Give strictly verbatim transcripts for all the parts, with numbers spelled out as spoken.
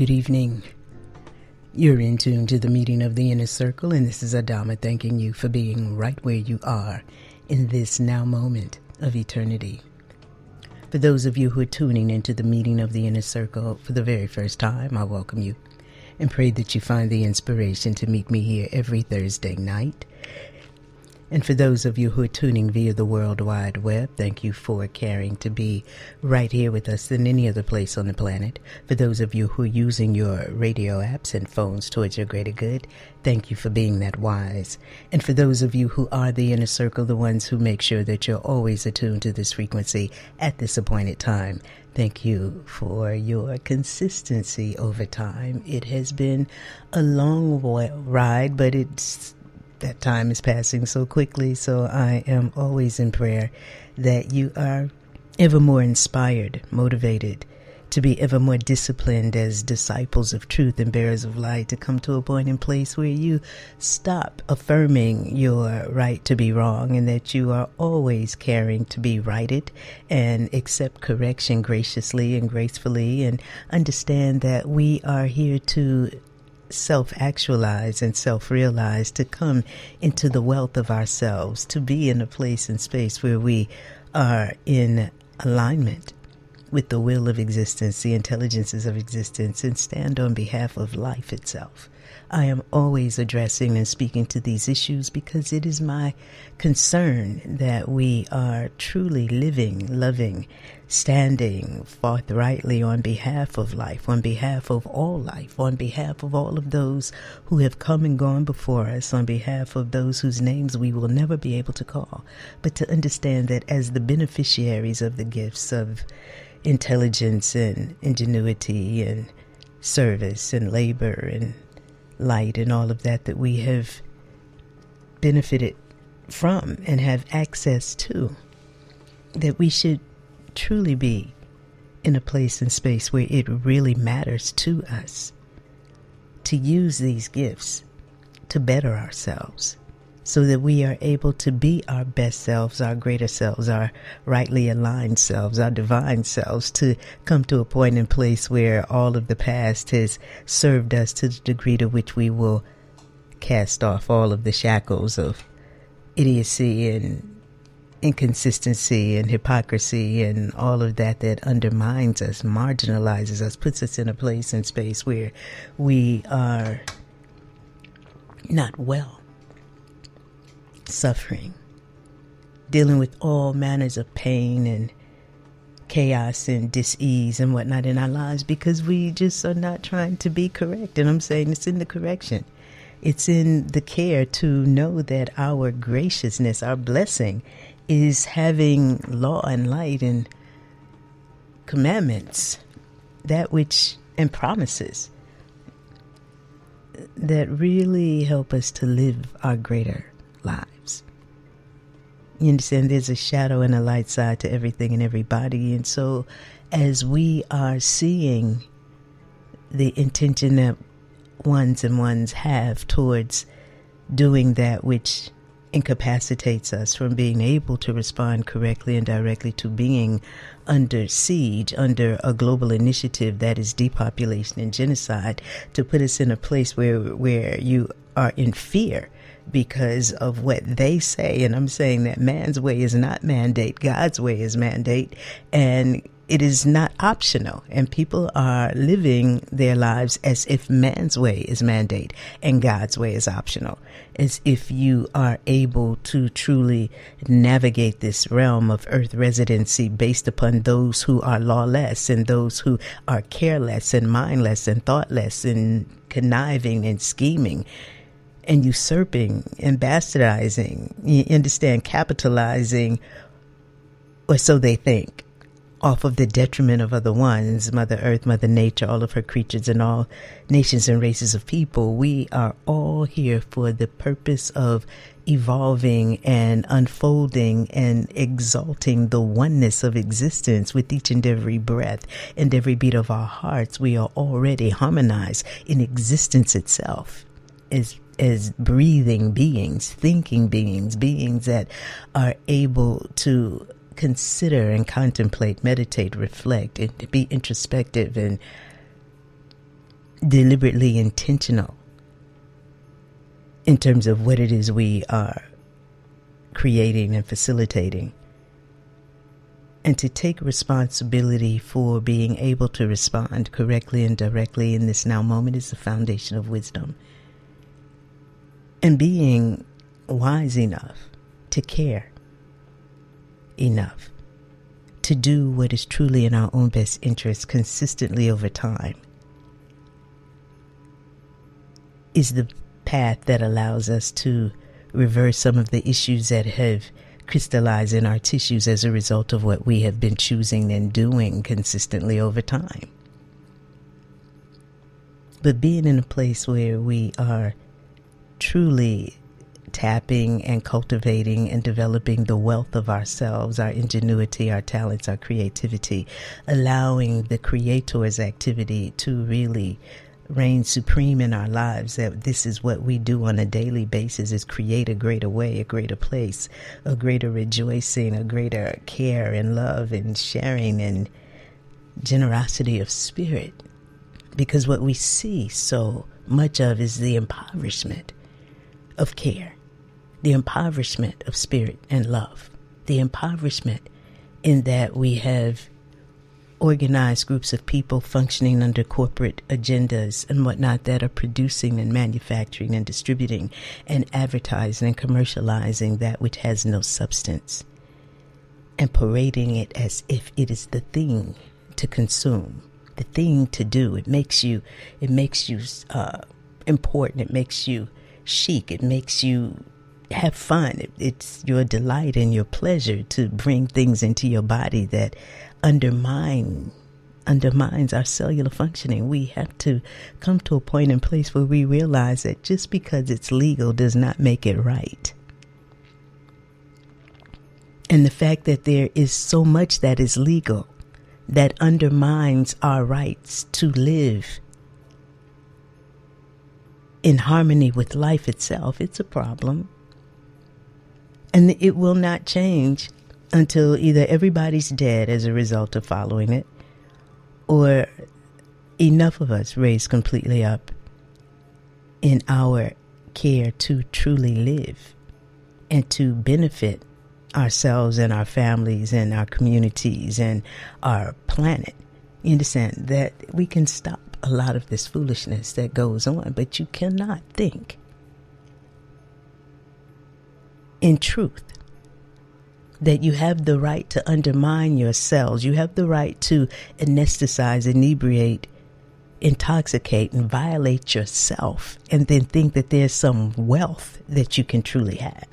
Good evening. You're in tune to the meeting of the Inner Circle, and this is Adama thanking you for being right where you are in this now moment of eternity. For those of you who are tuning into the meeting of the Inner Circle for the very first time, I welcome you and pray that you find the inspiration to meet me here every Thursday night. And for those of you who are tuning via the World Wide Web, thank you for caring to be right here with us than any other place on the planet. For those of you who are using your radio apps and phones towards your greater good, thank you for being that wise. And for those of you who are the Inner Circle, the ones who make sure that you're always attuned to this frequency at this appointed time, thank you for your consistency over time. It has been a long ride, but it's that time is passing so quickly, so I am always in prayer that you are ever more inspired, motivated, to be ever more disciplined as disciples of truth and bearers of light, to come to a point in place where you stop affirming your right to be wrong and that you are always caring to be righted and accept correction graciously and gracefully, and understand that we are here to self-actualize and self-realize, to come into the wealth of ourselves, to be in a place and space where we are in alignment with the will of existence, the intelligences of existence, and stand on behalf of life itself. I am always addressing and speaking to these issues because it is my concern that we are truly living, loving, standing forthrightly on behalf of life, on behalf of all life, on behalf of all of those who have come and gone before us, on behalf of those whose names we will never be able to call, but to understand that as the beneficiaries of the gifts of intelligence and ingenuity and service and labor and light and all of that that we have benefited from and have access to, that we should truly be in a place and space where it really matters to us to use these gifts to better ourselves, so that we are able to be our best selves, our greater selves, our rightly aligned selves, our divine selves, to come to a point and place where all of the past has served us to the degree to which we will cast off all of the shackles of idiocy and inconsistency and hypocrisy and all of that that undermines us, marginalizes us, puts us in a place and space where we are not well, suffering, dealing with all manners of pain and chaos and dis-ease and whatnot in our lives because we just are not trying to be correct. And I'm saying it's in the correction. It's in the care to know that our graciousness, our blessing, is having law and light and commandments, that which, and promises that really help us to live our greater lives. You understand, there's a shadow and a light side to everything and everybody. And so as we are seeing the intention that ones and ones have towards doing that which incapacitates us from being able to respond correctly and directly to being under siege, under a global initiative that is depopulation and genocide, to put us in a place where where you are in fear because of what they say. And I'm saying that man's way is not mandate, God's way is mandate, and it is not optional. And people are living their lives as if man's way is mandate and God's way is optional. As if you are able to truly navigate this realm of earth residency based upon those who are lawless and those who are careless and mindless and thoughtless and conniving and scheming and usurping and bastardizing, you understand, capitalizing, or so they think, off of the detriment of other ones, Mother Earth, Mother Nature, all of her creatures, and all nations and races of people. We are all here for the purpose of evolving and unfolding and exalting the oneness of existence with each and every breath and every beat of our hearts. We are already harmonized in existence itself as as breathing beings, thinking beings, beings that are able to consider and contemplate, meditate, reflect, and to be introspective and deliberately intentional in terms of what it is we are creating and facilitating, and to take responsibility for being able to respond correctly and directly in this now moment is the foundation of wisdom. And being wise enough to care enough to do what is truly in our own best interest consistently over time is the path that allows us to reverse some of the issues that have crystallized in our tissues as a result of what we have been choosing and doing consistently over time. But being in a place where we are truly tapping and cultivating and developing the wealth of ourselves, our ingenuity, our talents, our creativity, allowing the Creator's activity to really reign supreme in our lives, that this is what we do on a daily basis, is create a greater way, a greater place, a greater rejoicing, a greater care and love and sharing and generosity of spirit. Because what we see so much of is the impoverishment of care, the impoverishment of spirit and love, the impoverishment in that we have organized groups of people functioning under corporate agendas and whatnot that are producing and manufacturing and distributing and advertising and commercializing that which has no substance and parading it as if it is the thing to consume, the thing to do. It makes you, it makes you uh, important. It makes you chic. It makes you have fun. It, it's your delight and your pleasure to bring things into your body that undermine undermines our cellular functioning. We have to come to a point and place where we realize that just because it's legal does not make it right. And the fact that there is so much that is legal that undermines our rights to live in harmony with life itself, it's a problem. And it will not change until either everybody's dead as a result of following it, or enough of us raised completely up in our care to truly live and to benefit ourselves and our families and our communities and our planet. You understand that we can stop a lot of this foolishness that goes on, but you cannot think in truth that you have the right to undermine your cells. You have the right to anesthetize, inebriate, intoxicate, and violate yourself, and then think that there's some wealth that you can truly have.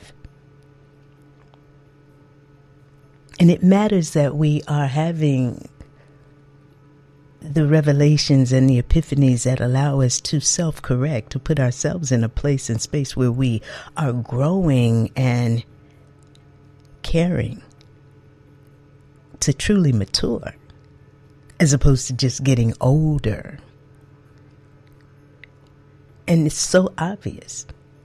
And it matters that we are having the revelations and the epiphanies that allow us to self-correct, to put ourselves in a place and space where we are growing and caring, to truly mature, as opposed to just getting older. And it's so obvious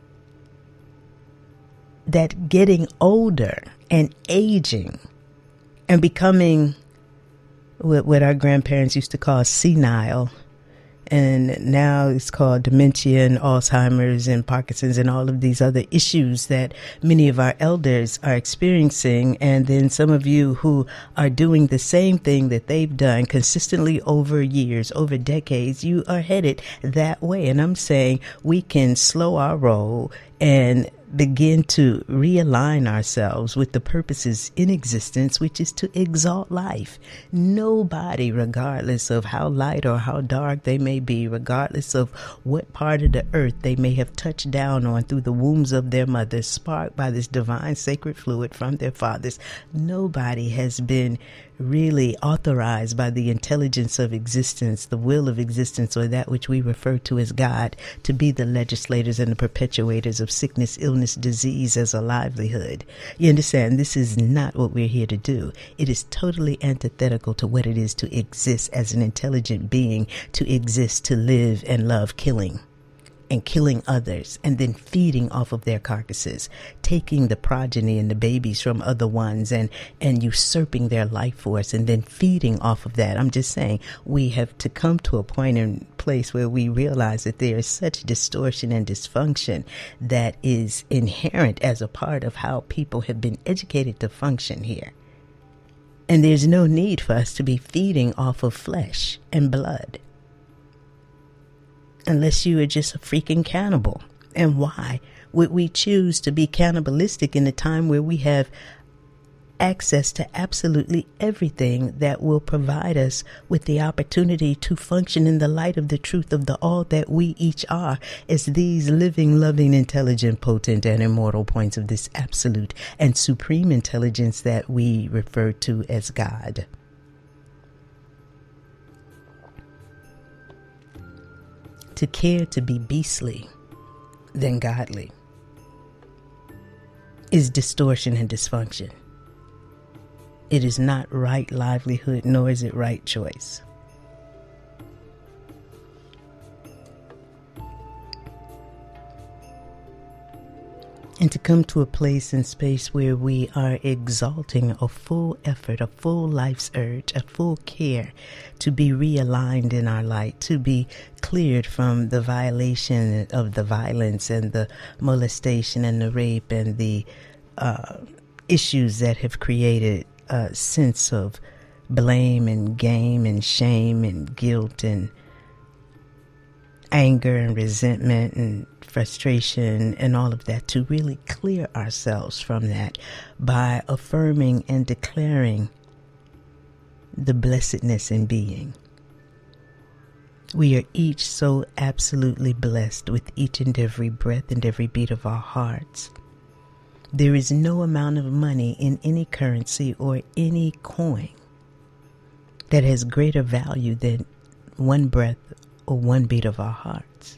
that getting older and aging and becoming what, what our grandparents used to call senile, and now it's called dementia and Alzheimer's and Parkinson's and all of these other issues that many of our elders are experiencing. And then some of you who are doing the same thing that they've done consistently over years, over decades, you are headed that way. And I'm saying we can slow our roll and begin to realign ourselves with the purposes in existence, which is to exalt life. Nobody, regardless of how light or how dark they may be, regardless of what part of the earth they may have touched down on through the wombs of their mothers, sparked by this divine sacred fluid from their fathers, nobody has been really authorized by the intelligence of existence, the will of existence, or that which we refer to as God, to be the legislators and the perpetuators of sickness, illness, disease as a livelihood. You understand? This is not what we're here to do. It is totally antithetical to what it is to exist as an intelligent being, to exist, to live and love killing. and killing others, and then feeding off of their carcasses, taking the progeny and the babies from other ones and, and usurping their life force and then feeding off of that. I'm just saying, we have to come to a point and place where we realize that there is such distortion and dysfunction that is inherent as a part of how people have been educated to function here. And there's no need for us to be feeding off of flesh and blood. Unless you are just a freaking cannibal. And why would we choose to be cannibalistic in a time where we have access to absolutely everything that will provide us with the opportunity to function in the light of the truth of the all that we each are as these living, loving, intelligent, potent, and immortal points of this absolute and supreme intelligence that we refer to as God. To care to be beastly than godly is distortion and dysfunction. It is not right livelihood, nor is it right choice. And to come to a place and space where we are exalting a full effort, a full life's urge, a full care to be realigned in our light, to be cleared from the violation of the violence and the molestation and the rape and the uh, issues that have created a sense of blame and game and shame and guilt and anger and resentment and frustration and all of that, to really clear ourselves from that by affirming and declaring the blessedness in being. We are each so absolutely blessed with each and every breath and every beat of our hearts. There is no amount of money in any currency or any coin that has greater value than one breath or one beat of our hearts.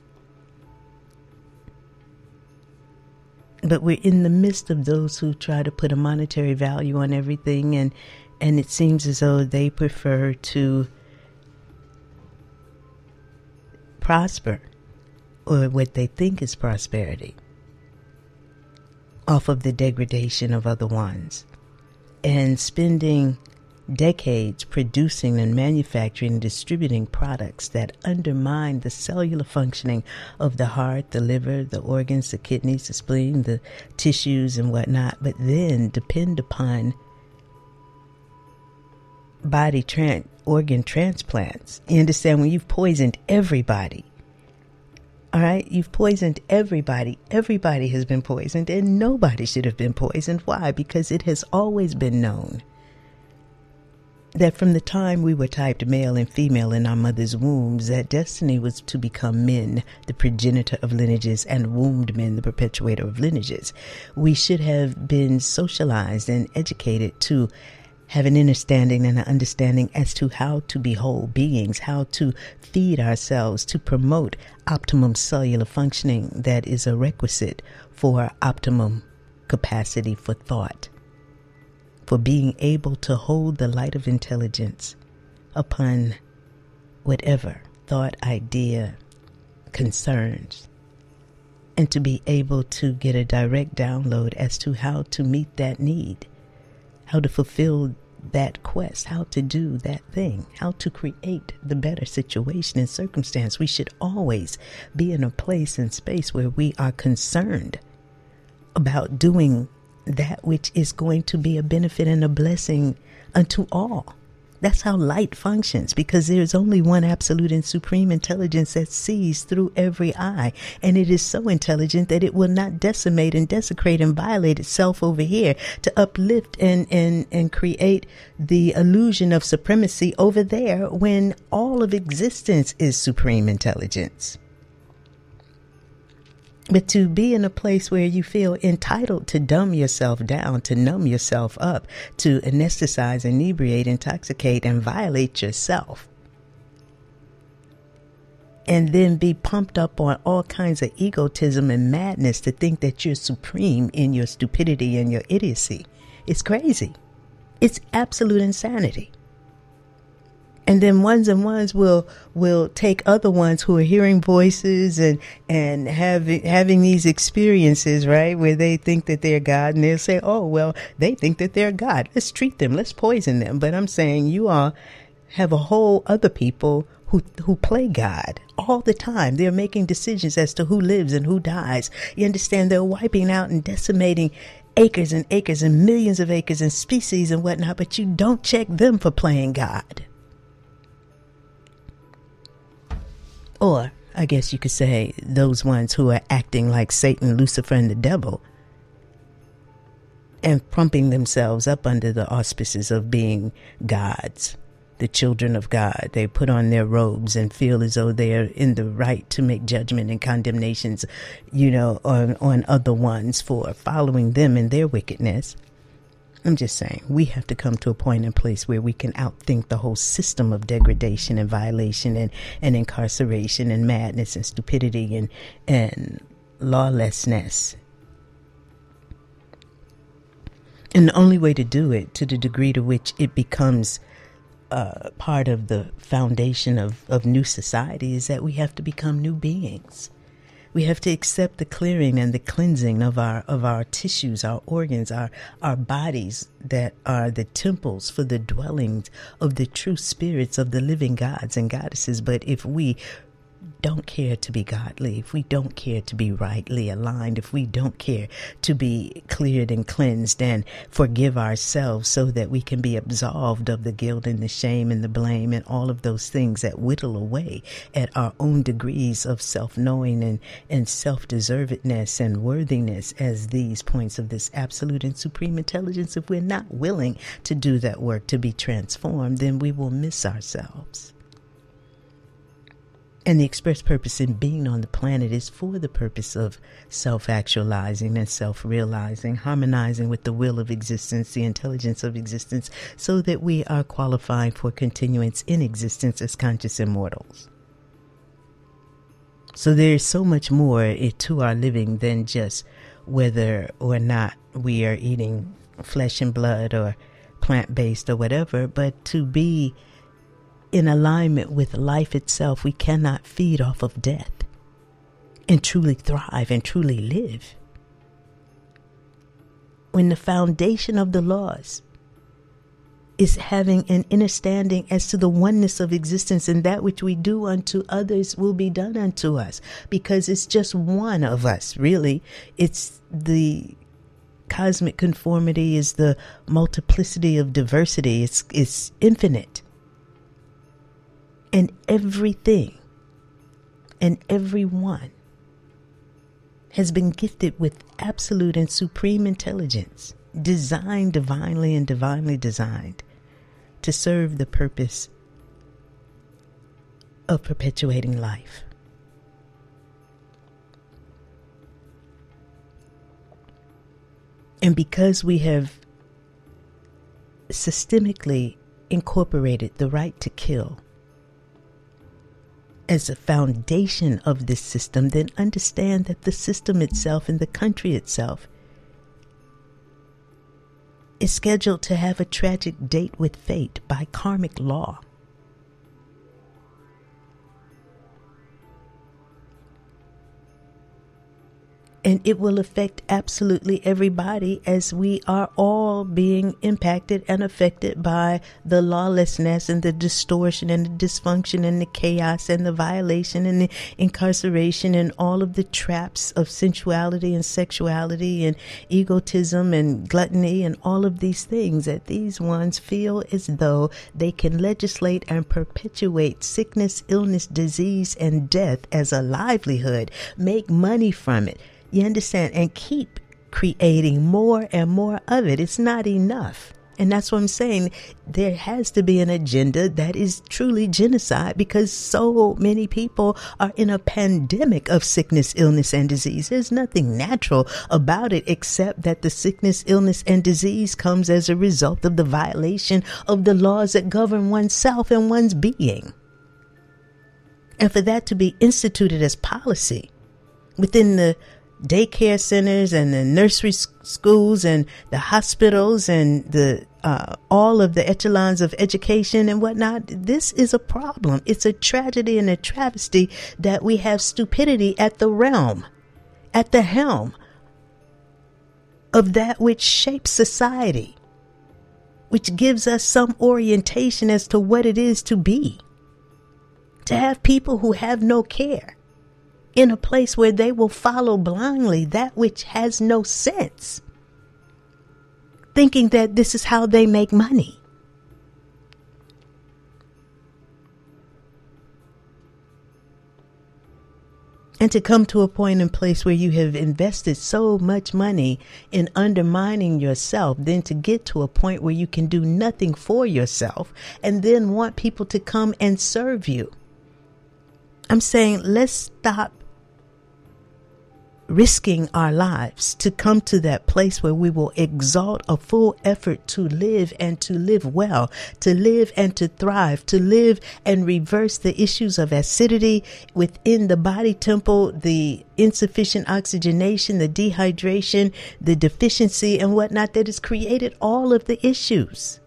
But we're in the midst of those who try to put a monetary value on everything, and, and it seems as though they prefer to prosper, or what they think is prosperity, off of the degradation of other ones, and spending decades producing and manufacturing and distributing products that undermine the cellular functioning of the heart, the liver, the organs, the kidneys, the spleen, the tissues and whatnot, but then depend upon body tran- organ transplants. You understand, when you've poisoned everybody, all right, you've poisoned everybody. Everybody has been poisoned, and nobody should have been poisoned. Why? Because it has always been known that from the time we were typed male and female in our mother's wombs, that destiny was to become men, the progenitor of lineages, and wombed men, the perpetuator of lineages. We should have been socialized and educated to have an understanding and an understanding as to how to be whole beings, how to feed ourselves, to promote optimum cellular functioning that is a requisite for optimum capacity for thought, for being able to hold the light of intelligence upon whatever thought, idea, concerns, and to be able to get a direct download as to how to meet that need, how to fulfill that quest, how to do that thing, how to create the better situation and circumstance. We should always be in a place and space where we are concerned about doing that which is going to be a benefit and a blessing unto all. That's how light functions, because there is only one absolute and supreme intelligence that sees through every eye. And it is so intelligent that it will not decimate and desecrate and violate itself over here to uplift and, and, and create the illusion of supremacy over there, when all of existence is supreme intelligence. But to be in a place where you feel entitled to dumb yourself down, to numb yourself up, to anesthetize, inebriate, intoxicate, and violate yourself, and then be pumped up on all kinds of egotism and madness to think that you're supreme in your stupidity and your idiocy, it's crazy. It's absolute insanity. And then ones and ones will will take other ones who are hearing voices and and having having these experiences, right, where they think that they're God, and they'll say, "Oh, well, they think that they're God. Let's treat them. Let's poison them." But I'm saying you all have a whole other people who who play God all the time. They're making decisions as to who lives and who dies. You understand? They're wiping out and decimating acres and acres and millions of acres and species and whatnot. But you don't check them for playing God. Or, I guess you could say, those ones who are acting like Satan, Lucifer, and the devil, and pumping themselves up under the auspices of being gods, the children of God. They put on their robes and feel as though they are in the right to make judgment and condemnations, you know, on, on other ones for following them in their wickedness. I'm just saying, we have to come to a point and place where we can outthink the whole system of degradation and violation and, and incarceration and madness and stupidity and, and lawlessness. And the only way to do it, to the degree to which it becomes uh, part of the foundation of, of new society, is that we have to become new beings. We have to accept the clearing and the cleansing of our of our tissues, our organs, our, our bodies that are the temples for the dwellings of the true spirits of the living gods and goddesses. But if we don't care to be godly, if we don't care to be rightly aligned, if we don't care to be cleared and cleansed and forgive ourselves so that we can be absolved of the guilt and the shame and the blame and all of those things that whittle away at our own degrees of self-knowing and, and self-deservedness and worthiness as these points of this absolute and supreme intelligence, if we're not willing to do that work to be transformed, then we will miss ourselves. And the express purpose in being on the planet is for the purpose of self-actualizing and self-realizing, harmonizing with the will of existence, the intelligence of existence, so that we are qualifying for continuance in existence as conscious immortals. So there is so much more to our living than just whether or not we are eating flesh and blood or plant-based or whatever, but to be in alignment with life itself. We cannot feed off of death and truly thrive and truly live when the foundation of the laws is having an understanding as to the oneness of existence, and that which we do unto others will be done unto us, because it's just one of us, really. It's the cosmic conformity, is the multiplicity of diversity. It's, it's infinite. And everything and everyone has been gifted with absolute and supreme intelligence, designed divinely and divinely designed to serve the purpose of perpetuating life. And because we have systemically incorporated the right to kill as a foundation of this system, then understand that the system itself and the country itself is scheduled to have a tragic date with fate by karmic law. And it will affect absolutely everybody, as we are all being impacted and affected by the lawlessness and the distortion and the dysfunction and the chaos and the violation and the incarceration and all of the traps of sensuality and sexuality and egotism and gluttony and all of these things that these ones feel as though they can legislate and perpetuate sickness, illness, disease, and death as a livelihood, make money from it. You understand? And keep creating more and more of it. It's not enough. And that's what I'm saying. There has to be an agenda that is truly genocide, because so many people are in a pandemic of sickness, illness, and disease. There's nothing natural about it except that the sickness, illness, and disease comes as a result of the violation of the laws that govern oneself and one's being. And for that to be instituted as policy within the daycare centers and the nursery schools and the hospitals and the uh, all of the echelons of education and whatnot. This is a problem. It's a tragedy and a travesty that we have stupidity at the realm, at the helm of that which shapes society, which gives us some orientation as to what it is to be. To have people who have no care in a place where they will follow blindly that which has no sense, thinking that this is how they make money. And to come to a point and place where you have invested so much money in undermining yourself, then to get to a point where you can do nothing for yourself and then want people to come and serve you. I'm saying, let's stop risking our lives to come to that place where we will exalt a full effort to live and to live well, to live and to thrive, to live and reverse the issues of acidity within the body temple, the insufficient oxygenation, the dehydration, the deficiency and whatnot that has created all of the issues.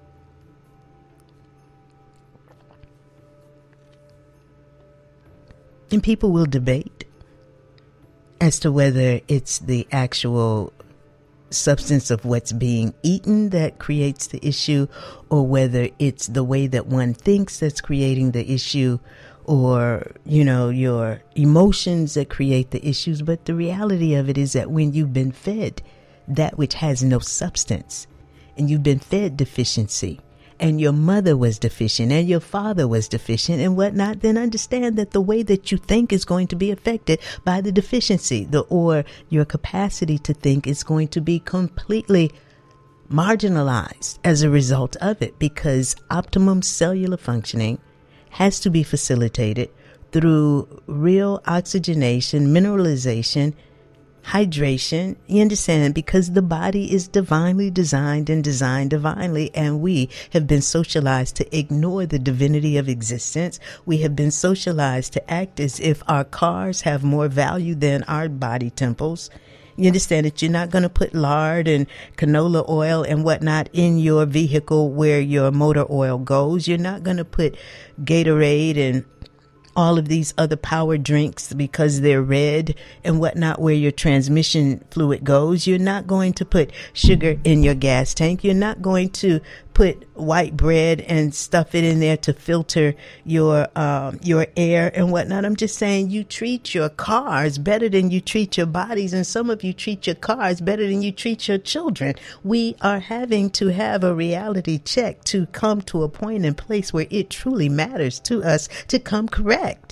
And people will debate as to whether it's the actual substance of what's being eaten that creates the issue, or whether it's the way that one thinks that's creating the issue, or, you know, your emotions that create the issues. But the reality of it is that when you've been fed that which has no substance, and you've been fed deficiency, and your mother was deficient and your father was deficient and whatnot, then understand that the way that you think is going to be affected by the deficiency, the, or your capacity to think is going to be completely marginalized as a result of it, because optimum cellular functioning has to be facilitated through real oxygenation, mineralization, hydration. You understand? Because the body is divinely designed and designed divinely, and we have been socialized to ignore the divinity of existence. We have been socialized to act as if our cars have more value than our body temples. You understand that you're not going to put lard and canola oil and whatnot in your vehicle where your motor oil goes. You're not going to put Gatorade and all of these other power drinks because they're red and whatnot where your transmission fluid goes. You're not going to put sugar in your gas tank. You're not going to put white bread and stuff it in there to filter your um, your air and whatnot. I'm just saying, you treat your cars better than you treat your bodies, and some of you treat your cars better than you treat your children. We are having to have a reality check to come to a point and place where it truly matters to us to come correct.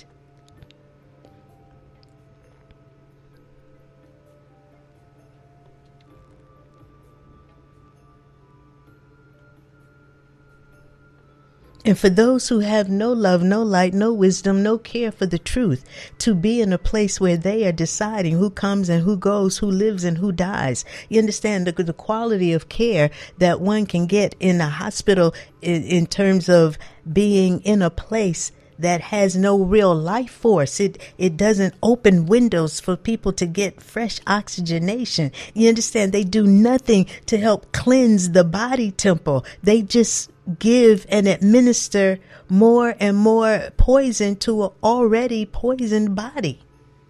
And for those who have no love, no light, no wisdom, no care for the truth, to be in a place where they are deciding who comes and who goes, who lives and who dies. You understand the, the quality of care that one can get in a hospital in, in terms of being in a place that has no real life force. It it doesn't open windows for people to get fresh oxygenation. You understand? They do nothing to help cleanse the body temple. They just give and administer more and more poison to an already poisoned body.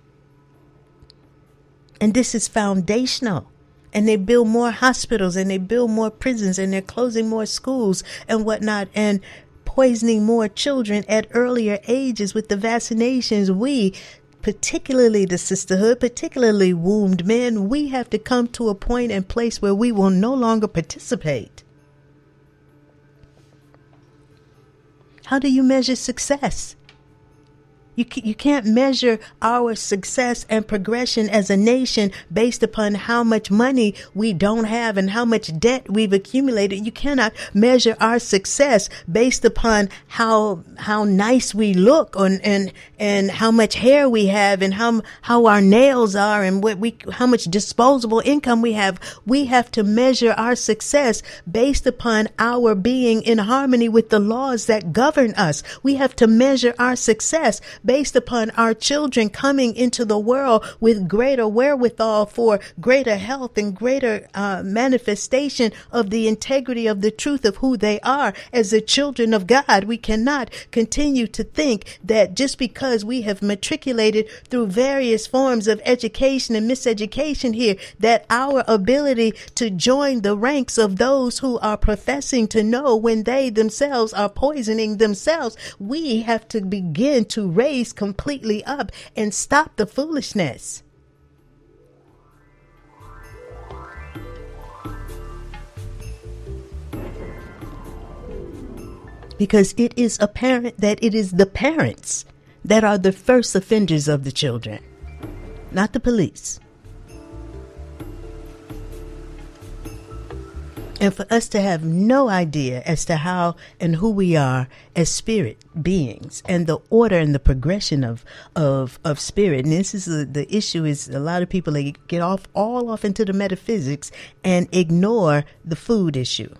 And this is foundational. And they build more hospitals and they build more prisons and they're closing more schools and whatnot, and poisoning more children at earlier ages with the vaccinations. We, particularly the sisterhood, particularly wombed men, we have to come to a point and place where we will no longer participate. How do you measure success? You you can't measure our success and progression as a nation based upon how much money we don't have and how much debt we've accumulated. You cannot measure our success based upon how how nice we look on, and and how much hair we have and how how our nails are and what we how much disposable income we have. We have to measure our success based upon our being in harmony with the laws that govern us. We have to measure our success based upon our children coming into the world with greater wherewithal for greater health and greater uh, manifestation of the integrity of the truth of who they are as the children of God. We cannot continue to think that just because we have matriculated through various forms of education and miseducation here, that our ability to join the ranks of those who are professing to know when they themselves are poisoning themselves. We have to begin to raise completely up and stop the foolishness. Because it is apparent that it is the parents that are the first offenders of the children, not the police. And for us to have no idea as to how and who we are as spirit beings and the order and the progression of of, of spirit. And this is a, the issue is a lot of people, they get off all off into the metaphysics and ignore the food issue.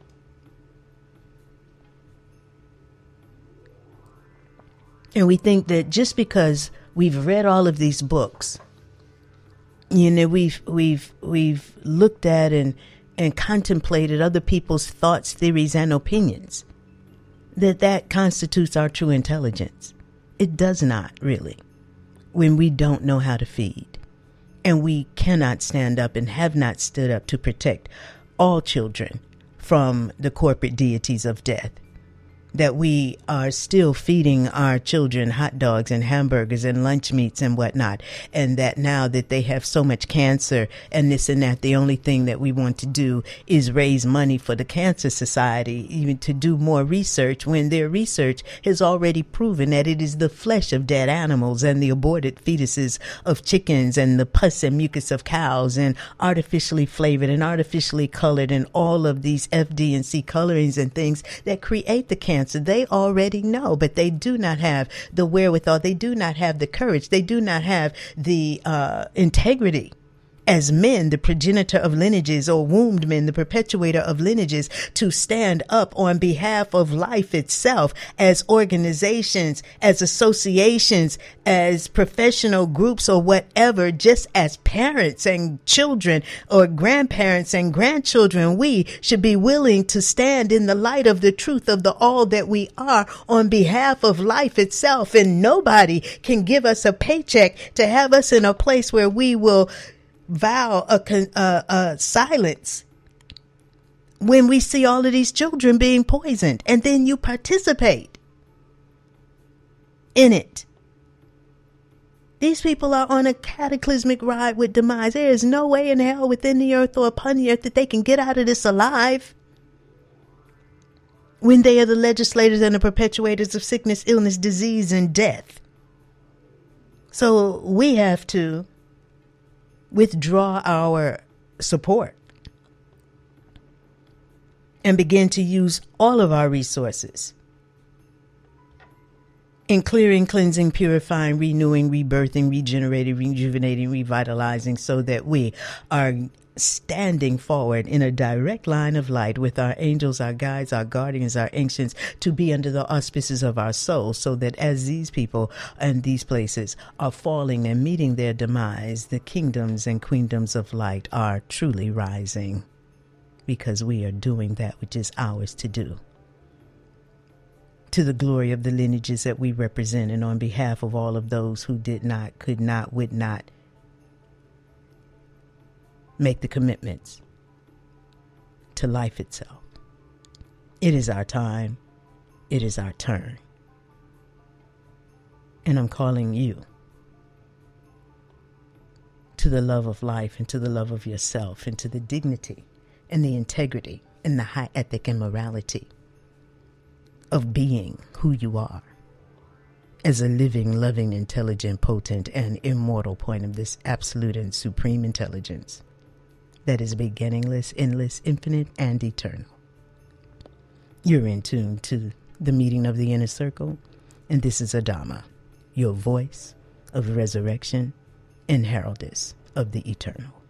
And we think that just because we've read all of these books, you know, we've we've we've looked at and and contemplated other people's thoughts, theories, and opinions, that that constitutes our true intelligence. It does not really, when we don't know how to feed. And we cannot stand up and have not stood up to protect all children from the corporate deities of death. That we are still feeding our children hot dogs and hamburgers and lunch meats and whatnot. And that now that they have so much cancer and this and that, the only thing that we want to do is raise money for the Cancer Society, even to do more research, when their research has already proven that it is the flesh of dead animals and the aborted fetuses of chickens and the pus and mucus of cows and artificially flavored and artificially colored and all of these F D and C colorings and things that create the cancer. They already know, but they do not have the wherewithal. They do not have the courage. They do not have the uh, integrity as men, the progenitor of lineages, or wombed men, the perpetuator of lineages, to stand up on behalf of life itself as organizations, as associations, as professional groups or whatever, just as parents and children or grandparents and grandchildren. We should be willing to stand in the light of the truth of the all that we are on behalf of life itself. And nobody can give us a paycheck to have us in a place where we will vow a, a, a silence when we see all of these children being poisoned, and then you participate in it. These people are on a cataclysmic ride with demise. There is no way in hell within the earth or upon the earth that they can get out of this alive, when they are the legislators and the perpetuators of sickness, illness, disease, and death. So we have to withdraw our support and begin to use all of our resources in clearing, cleansing, purifying, renewing, rebirthing, regenerating, rejuvenating, revitalizing, so that we are standing forward in a direct line of light with our angels, our guides, our guardians, our ancients, to be under the auspices of our souls, so that as these people and these places are falling and meeting their demise, the kingdoms and queendoms of light are truly rising, because we are doing that which is ours to do, to the glory of the lineages that we represent, and on behalf of all of those who did not, could not, would not make the commitments to life itself. It is our time. It is our turn. And I'm calling you to the love of life and to the love of yourself and to the dignity and the integrity and the high ethic and morality of being who you are as a living, loving, intelligent, potent, and immortal point of this absolute and supreme intelligence that is beginningless, endless, infinite, and eternal. You're in tune to the meeting of the inner circle, and this is Adama, your voice of resurrection and heraldess of the eternal.